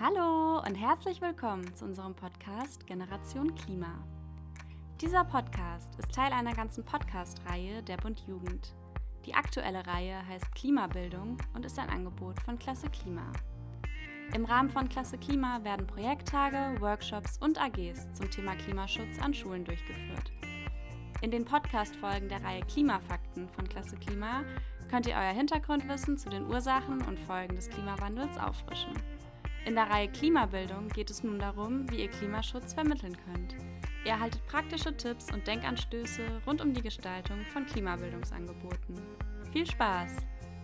Hallo und herzlich willkommen zu unserem Podcast Generation Klima. Dieser Podcast ist Teil einer ganzen Podcast-Reihe der Bund Jugend. Die aktuelle Reihe heißt Klimabildung und ist ein Angebot von Klasse Klima. Im Rahmen von Klasse Klima werden Projekttage, Workshops und AGs zum Thema Klimaschutz an Schulen durchgeführt. In den Podcast-Folgen der Reihe Klimafakten von Klasse Klima könnt ihr euer Hintergrundwissen zu den Ursachen und Folgen des Klimawandels auffrischen. In der Reihe Klimabildung geht es nun darum, wie ihr Klimaschutz vermitteln könnt. Ihr erhaltet praktische Tipps und Denkanstöße rund um die Gestaltung von Klimabildungsangeboten. Viel Spaß!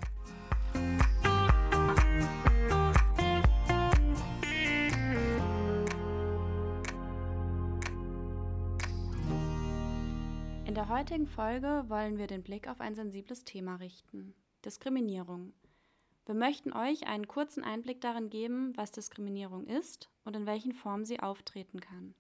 In der heutigen Folge wollen wir den Blick auf ein sensibles Thema richten: Diskriminierung. Wir möchten euch einen kurzen Einblick darin geben, was Diskriminierung ist und in welchen Formen sie auftreten kann.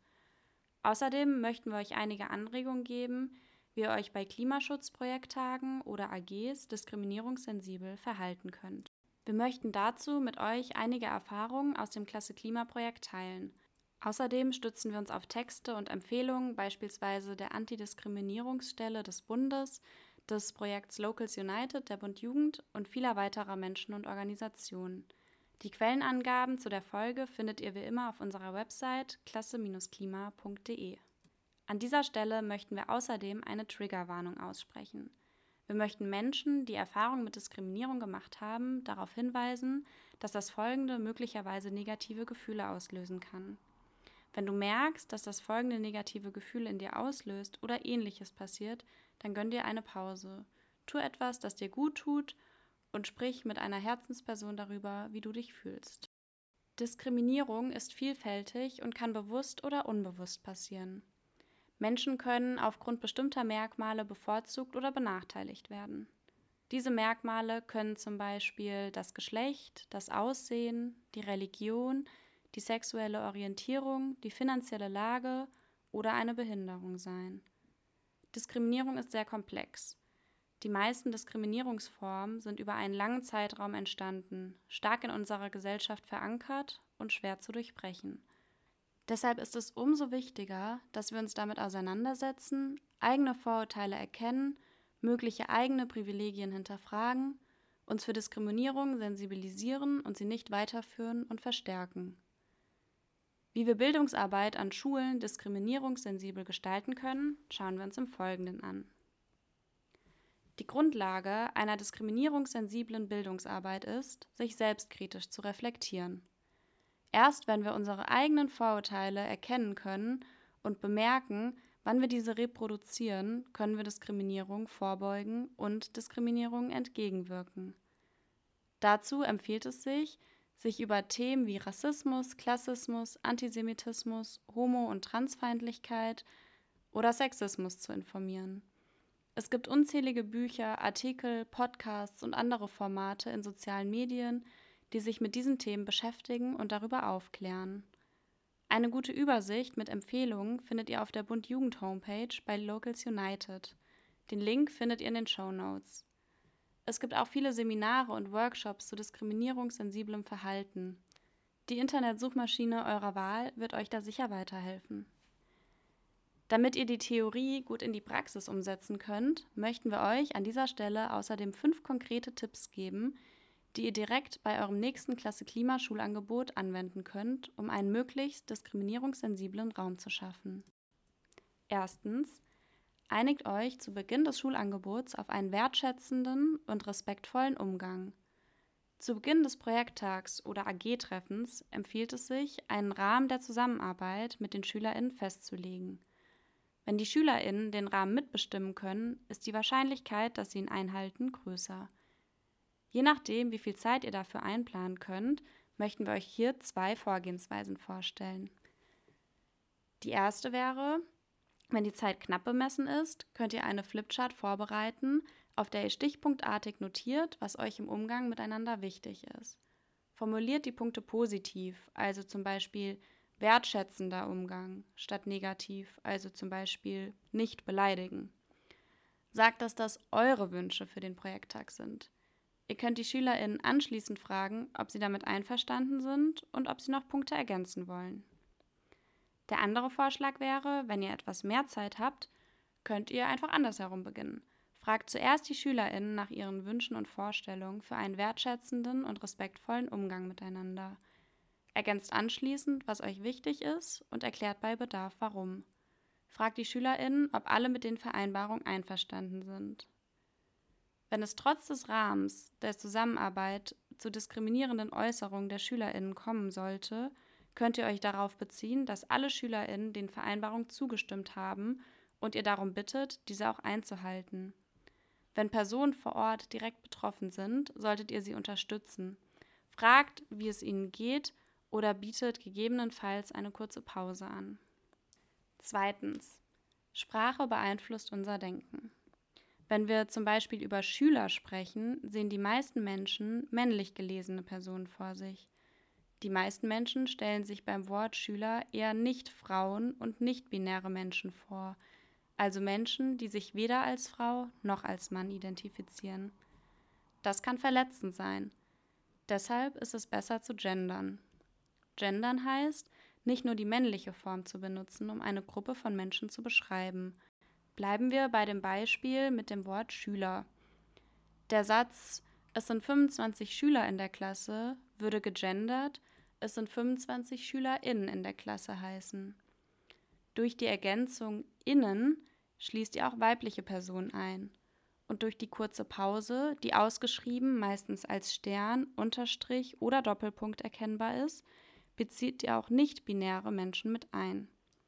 Außerdem möchten wir euch einige Anregungen geben, wie ihr euch bei Klimaschutzprojekttagen oder AGs diskriminierungssensibel verhalten könnt. Wir möchten dazu mit euch einige Erfahrungen aus dem Klasse Klima-Projekt teilen. Außerdem stützen wir uns auf Texte und Empfehlungen, beispielsweise der Antidiskriminierungsstelle des Bundes, des Projekts Locals United der Bund Jugend und vieler weiterer Menschen und Organisationen. Die Quellenangaben zu der Folge findet ihr wie immer auf unserer Website klasse-klima.de. An dieser Stelle möchten wir außerdem eine Triggerwarnung aussprechen. Wir möchten Menschen, die Erfahrungen mit Diskriminierung gemacht haben, darauf hinweisen, dass das Folgende möglicherweise negative Gefühle auslösen kann. Wenn du merkst, dass das folgende negative Gefühl in dir auslöst oder Ähnliches passiert, dann gönn dir eine Pause. Tu etwas, das dir gut tut und sprich mit einer Herzensperson darüber, wie du dich fühlst. Diskriminierung ist vielfältig und kann bewusst oder unbewusst passieren. Menschen können aufgrund bestimmter Merkmale bevorzugt oder benachteiligt werden. Diese Merkmale können zum Beispiel das Geschlecht, das Aussehen, die Religion, die sexuelle Orientierung, die finanzielle Lage oder eine Behinderung sein. Diskriminierung ist sehr komplex. Die meisten Diskriminierungsformen sind über einen langen Zeitraum entstanden, stark in unserer Gesellschaft verankert und schwer zu durchbrechen. Deshalb ist es umso wichtiger, dass wir uns damit auseinandersetzen, eigene Vorurteile erkennen, mögliche eigene Privilegien hinterfragen, uns für Diskriminierung sensibilisieren und sie nicht weiterführen und verstärken. Wie wir Bildungsarbeit an Schulen diskriminierungssensibel gestalten können, schauen wir uns im Folgenden an. Die Grundlage einer diskriminierungssensiblen Bildungsarbeit ist, sich selbstkritisch zu reflektieren. Erst wenn wir unsere eigenen Vorurteile erkennen können und bemerken, wann wir diese reproduzieren, können wir Diskriminierung vorbeugen und Diskriminierung entgegenwirken. Dazu empfiehlt es sich über Themen wie Rassismus, Klassismus, Antisemitismus, Homo- und Transfeindlichkeit oder Sexismus zu informieren. Es gibt unzählige Bücher, Artikel, Podcasts und andere Formate in sozialen Medien, die sich mit diesen Themen beschäftigen und darüber aufklären. Eine gute Übersicht mit Empfehlungen findet ihr auf der Bund Jugend Homepage bei Locals United. Den Link findet ihr in den Shownotes. Es gibt auch viele Seminare und Workshops zu diskriminierungssensiblem Verhalten. Die Internetsuchmaschine eurer Wahl wird euch da sicher weiterhelfen. Damit ihr die Theorie gut in die Praxis umsetzen könnt, möchten wir euch an dieser Stelle außerdem 5 konkrete Tipps geben, die ihr direkt bei eurem nächsten Klasse-Klima-Schulangebot anwenden könnt, um einen möglichst diskriminierungssensiblen Raum zu schaffen. Erstens: Einigt euch zu Beginn des Schulangebots auf einen wertschätzenden und respektvollen Umgang. Zu Beginn des Projekttags oder AG-Treffens empfiehlt es sich, einen Rahmen der Zusammenarbeit mit den SchülerInnen festzulegen. Wenn die SchülerInnen den Rahmen mitbestimmen können, ist die Wahrscheinlichkeit, dass sie ihn einhalten, größer. Je nachdem, wie viel Zeit ihr dafür einplanen könnt, möchten wir euch hier 2 Vorgehensweisen vorstellen. Die erste wäre: Wenn die Zeit knapp bemessen ist, könnt ihr eine Flipchart vorbereiten, auf der ihr stichpunktartig notiert, was euch im Umgang miteinander wichtig ist. Formuliert die Punkte positiv, also zum Beispiel wertschätzender Umgang, statt negativ, also zum Beispiel nicht beleidigen. Sagt, dass das eure Wünsche für den Projekttag sind. Ihr könnt die SchülerInnen anschließend fragen, ob sie damit einverstanden sind und ob sie noch Punkte ergänzen wollen. Der andere Vorschlag wäre, wenn ihr etwas mehr Zeit habt, könnt ihr einfach andersherum beginnen. Fragt zuerst die SchülerInnen nach ihren Wünschen und Vorstellungen für einen wertschätzenden und respektvollen Umgang miteinander. Ergänzt anschließend, was euch wichtig ist und erklärt bei Bedarf, warum. Fragt die SchülerInnen, ob alle mit den Vereinbarungen einverstanden sind. Wenn es trotz des Rahmens der Zusammenarbeit zu diskriminierenden Äußerungen der SchülerInnen kommen sollte, könnt ihr euch darauf beziehen, dass alle SchülerInnen den Vereinbarungen zugestimmt haben und ihr darum bittet, diese auch einzuhalten. Wenn Personen vor Ort direkt betroffen sind, solltet ihr sie unterstützen. Fragt, wie es ihnen geht oder bietet gegebenenfalls eine kurze Pause an. 2. Sprache beeinflusst unser Denken. Wenn wir zum Beispiel über Schüler sprechen, sehen die meisten Menschen männlich gelesene Personen vor sich. Die meisten Menschen stellen sich beim Wort Schüler eher nicht Frauen und nicht-binäre Menschen vor, also Menschen, die sich weder als Frau noch als Mann identifizieren. Das kann verletzend sein. Deshalb ist es besser zu gendern. Gendern heißt, nicht nur die männliche Form zu benutzen, um eine Gruppe von Menschen zu beschreiben. Bleiben wir bei dem Beispiel mit dem Wort Schüler. Der Satz, es sind 25 Schüler in der Klasse, würde gegendert, es sind 25 SchülerInnen in der Klasse heißen. Durch die Ergänzung innen schließt ihr auch weibliche Personen ein. Und durch die kurze Pause, die ausgeschrieben meistens als Stern, Unterstrich oder Doppelpunkt erkennbar ist, bezieht ihr auch nicht-binäre Menschen mit ein.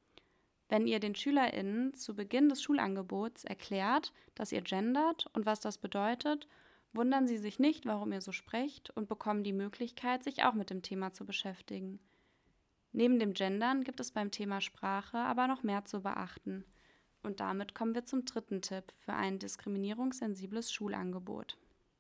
Wenn ihr den SchülerInnen zu Beginn des Schulangebots erklärt, dass ihr gendert und was das bedeutet, wundern sie sich nicht, warum ihr so sprecht und bekommen die Möglichkeit, sich auch mit dem Thema zu beschäftigen. Neben dem Gendern gibt es beim Thema Sprache aber noch mehr zu beachten. Und damit kommen wir zum 3. Tipp für ein diskriminierungssensibles Schulangebot.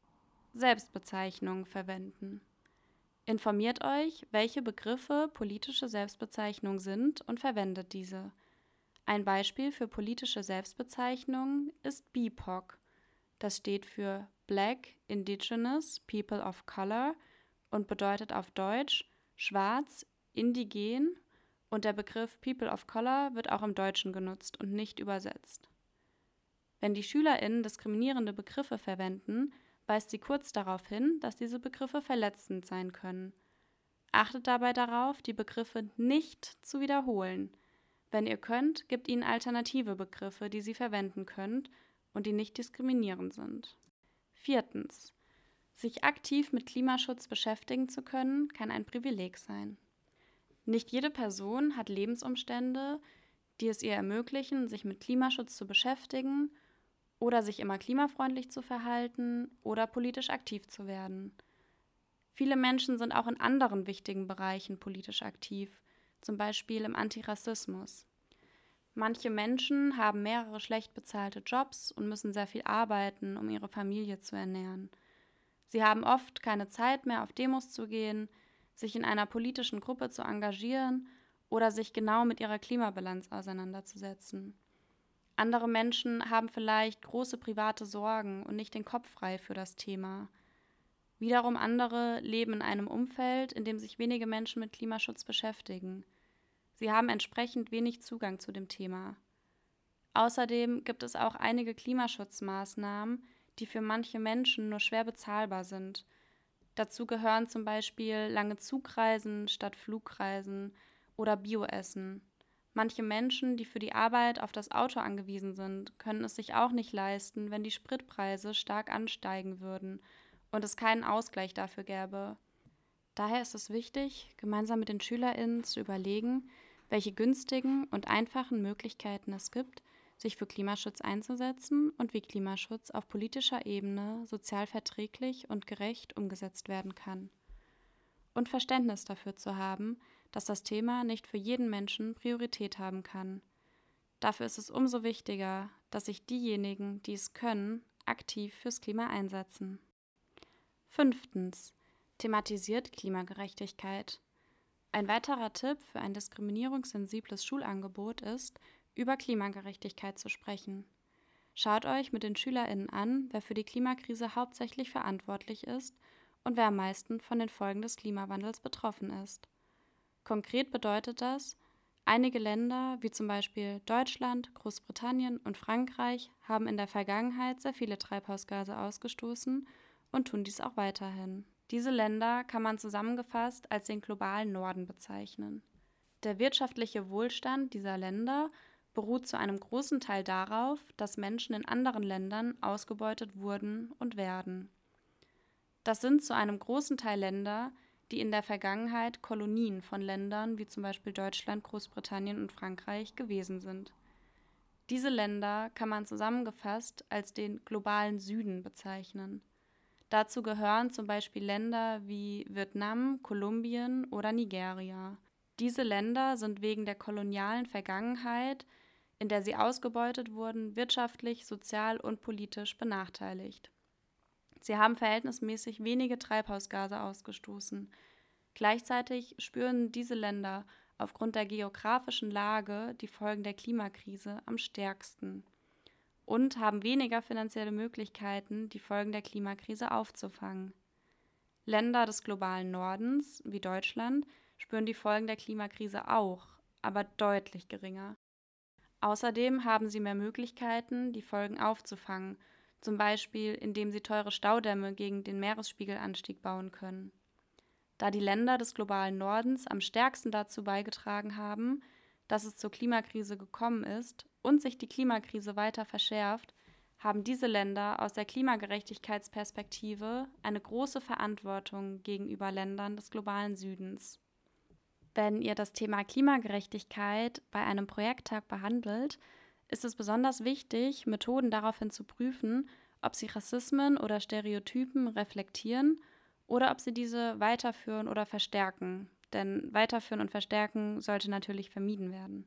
Selbstbezeichnungen verwenden. Informiert euch, welche Begriffe politische Selbstbezeichnungen sind und verwendet diese. Ein Beispiel für politische Selbstbezeichnungen ist BIPOC. Das steht für Black, Indigenous, People of Color und bedeutet auf Deutsch schwarz, indigen, und der Begriff People of Color wird auch im Deutschen genutzt und nicht übersetzt. Wenn die SchülerInnen diskriminierende Begriffe verwenden, weist sie kurz darauf hin, dass diese Begriffe verletzend sein können. Achtet dabei darauf, die Begriffe nicht zu wiederholen. Wenn ihr könnt, gebt ihnen alternative Begriffe, die sie verwenden könnt und die nicht diskriminierend sind. 4. Sich aktiv mit Klimaschutz beschäftigen zu können, kann ein Privileg sein. Nicht jede Person hat Lebensumstände, die es ihr ermöglichen, sich mit Klimaschutz zu beschäftigen oder sich immer klimafreundlich zu verhalten oder politisch aktiv zu werden. Viele Menschen sind auch in anderen wichtigen Bereichen politisch aktiv, zum Beispiel im Antirassismus. Manche Menschen haben mehrere schlecht bezahlte Jobs und müssen sehr viel arbeiten, um ihre Familie zu ernähren. Sie haben oft keine Zeit mehr, auf Demos zu gehen, sich in einer politischen Gruppe zu engagieren oder sich genau mit ihrer Klimabilanz auseinanderzusetzen. Andere Menschen haben vielleicht große private Sorgen und nicht den Kopf frei für das Thema. Wiederum andere leben in einem Umfeld, in dem sich wenige Menschen mit Klimaschutz beschäftigen. Sie haben entsprechend wenig Zugang zu dem Thema. Außerdem gibt es auch einige Klimaschutzmaßnahmen, die für manche Menschen nur schwer bezahlbar sind. Dazu gehören zum Beispiel lange Zugreisen statt Flugreisen oder Bioessen. Manche Menschen, die für die Arbeit auf das Auto angewiesen sind, können es sich auch nicht leisten, wenn die Spritpreise stark ansteigen würden und es keinen Ausgleich dafür gäbe. Daher ist es wichtig, gemeinsam mit den SchülerInnen zu überlegen, welche günstigen und einfachen Möglichkeiten es gibt, sich für Klimaschutz einzusetzen und wie Klimaschutz auf politischer Ebene sozial verträglich und gerecht umgesetzt werden kann. Und Verständnis dafür zu haben, dass das Thema nicht für jeden Menschen Priorität haben kann. Dafür ist es umso wichtiger, dass sich diejenigen, die es können, aktiv fürs Klima einsetzen. 5. Thematisiert Klimagerechtigkeit. Ein weiterer Tipp für ein diskriminierungssensibles Schulangebot ist, über Klimagerechtigkeit zu sprechen. Schaut euch mit den SchülerInnen an, wer für die Klimakrise hauptsächlich verantwortlich ist und wer am meisten von den Folgen des Klimawandels betroffen ist. Konkret bedeutet das, einige Länder, wie zum Beispiel Deutschland, Großbritannien und Frankreich, haben in der Vergangenheit sehr viele Treibhausgase ausgestoßen und tun dies auch weiterhin. Diese Länder kann man zusammengefasst als den globalen Norden bezeichnen. Der wirtschaftliche Wohlstand dieser Länder beruht zu einem großen Teil darauf, dass Menschen in anderen Ländern ausgebeutet wurden und werden. Das sind zu einem großen Teil Länder, die in der Vergangenheit Kolonien von Ländern wie zum Beispiel Deutschland, Großbritannien und Frankreich gewesen sind. Diese Länder kann man zusammengefasst als den globalen Süden bezeichnen. Dazu gehören zum Beispiel Länder wie Vietnam, Kolumbien oder Nigeria. Diese Länder sind wegen der kolonialen Vergangenheit, in der sie ausgebeutet wurden, wirtschaftlich, sozial und politisch benachteiligt. Sie haben verhältnismäßig wenige Treibhausgase ausgestoßen. Gleichzeitig spüren diese Länder aufgrund der geografischen Lage die Folgen der Klimakrise am stärksten und haben weniger finanzielle Möglichkeiten, die Folgen der Klimakrise aufzufangen. Länder des globalen Nordens, wie Deutschland, spüren die Folgen der Klimakrise auch, aber deutlich geringer. Außerdem haben sie mehr Möglichkeiten, die Folgen aufzufangen, zum Beispiel indem sie teure Staudämme gegen den Meeresspiegelanstieg bauen können. Da die Länder des globalen Nordens am stärksten dazu beigetragen haben, dass es zur Klimakrise gekommen ist und sich die Klimakrise weiter verschärft, haben diese Länder aus der Klimagerechtigkeitsperspektive eine große Verantwortung gegenüber Ländern des globalen Südens. Wenn ihr das Thema Klimagerechtigkeit bei einem Projekttag behandelt, ist es besonders wichtig, Methoden daraufhin zu prüfen, ob sie Rassismen oder Stereotypen reflektieren oder ob sie diese weiterführen oder verstärken. Denn weiterführen und verstärken sollte natürlich vermieden werden.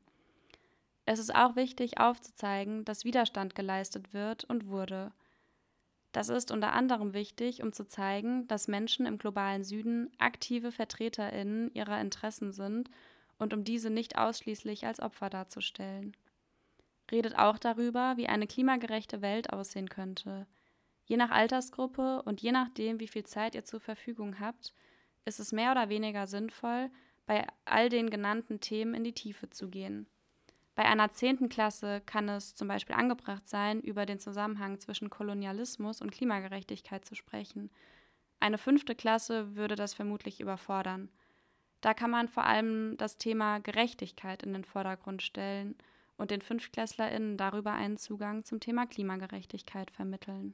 Es ist auch wichtig aufzuzeigen, dass Widerstand geleistet wird und wurde. Das ist unter anderem wichtig, um zu zeigen, dass Menschen im globalen Süden aktive VertreterInnen ihrer Interessen sind und um diese nicht ausschließlich als Opfer darzustellen. Redet auch darüber, wie eine klimagerechte Welt aussehen könnte. Je nach Altersgruppe und je nachdem, wie viel Zeit ihr zur Verfügung habt, ist es mehr oder weniger sinnvoll, bei all den genannten Themen in die Tiefe zu gehen. Bei einer 10. Klasse kann es zum Beispiel angebracht sein, über den Zusammenhang zwischen Kolonialismus und Klimagerechtigkeit zu sprechen. Eine 5. Klasse würde das vermutlich überfordern. Da kann man vor allem das Thema Gerechtigkeit in den Vordergrund stellen und den FünftklässlerInnen darüber einen Zugang zum Thema Klimagerechtigkeit vermitteln.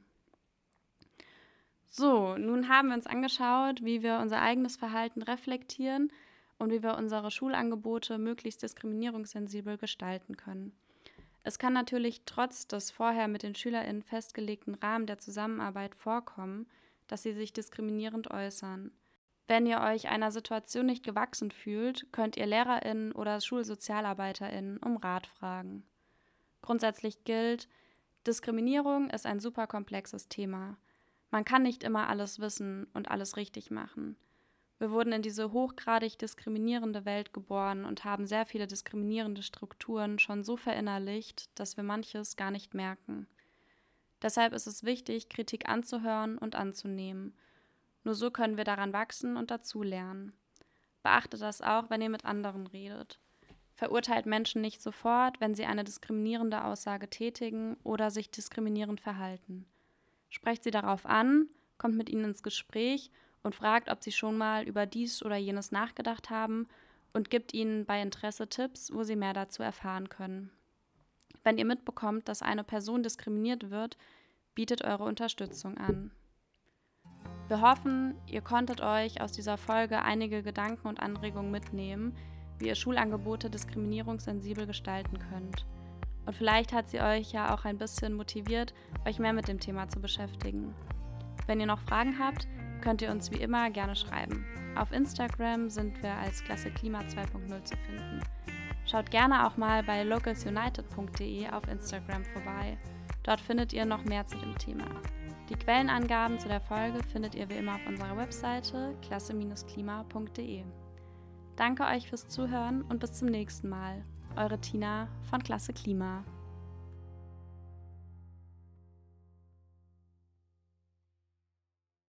So, nun haben wir uns angeschaut, wie wir unser eigenes Verhalten reflektieren und wie wir unsere Schulangebote möglichst diskriminierungssensibel gestalten können. Es kann natürlich trotz des vorher mit den SchülerInnen festgelegten Rahmen der Zusammenarbeit vorkommen, dass sie sich diskriminierend äußern. Wenn ihr euch einer Situation nicht gewachsen fühlt, könnt ihr LehrerInnen oder SchulsozialarbeiterInnen um Rat fragen. Grundsätzlich gilt, Diskriminierung ist ein super komplexes Thema. Man kann nicht immer alles wissen und alles richtig machen. Wir wurden in diese hochgradig diskriminierende Welt geboren und haben sehr viele diskriminierende Strukturen schon so verinnerlicht, dass wir manches gar nicht merken. Deshalb ist es wichtig, Kritik anzuhören und anzunehmen. Nur so können wir daran wachsen und dazulernen. Beachtet das auch, wenn ihr mit anderen redet. Verurteilt Menschen nicht sofort, wenn sie eine diskriminierende Aussage tätigen oder sich diskriminierend verhalten. Sprecht sie darauf an, kommt mit ihnen ins Gespräch und fragt, ob sie schon mal über dies oder jenes nachgedacht haben und gibt ihnen bei Interesse Tipps, wo sie mehr dazu erfahren können. Wenn ihr mitbekommt, dass eine Person diskriminiert wird, bietet eure Unterstützung an. Wir hoffen, ihr konntet euch aus dieser Folge einige Gedanken und Anregungen mitnehmen, wie ihr Schulangebote diskriminierungssensibel gestalten könnt. Und vielleicht hat sie euch ja auch ein bisschen motiviert, euch mehr mit dem Thema zu beschäftigen. Wenn ihr noch Fragen habt, könnt ihr uns wie immer gerne schreiben. Auf Instagram sind wir als Klasse Klima 2.0 zu finden. Schaut gerne auch mal bei localsunited.de auf Instagram vorbei. Dort findet ihr noch mehr zu dem Thema. Die Quellenangaben zu der Folge findet ihr wie immer auf unserer Webseite klasse-klima.de. Danke euch fürs Zuhören und bis zum nächsten Mal. Eure Tina von Klasse Klima.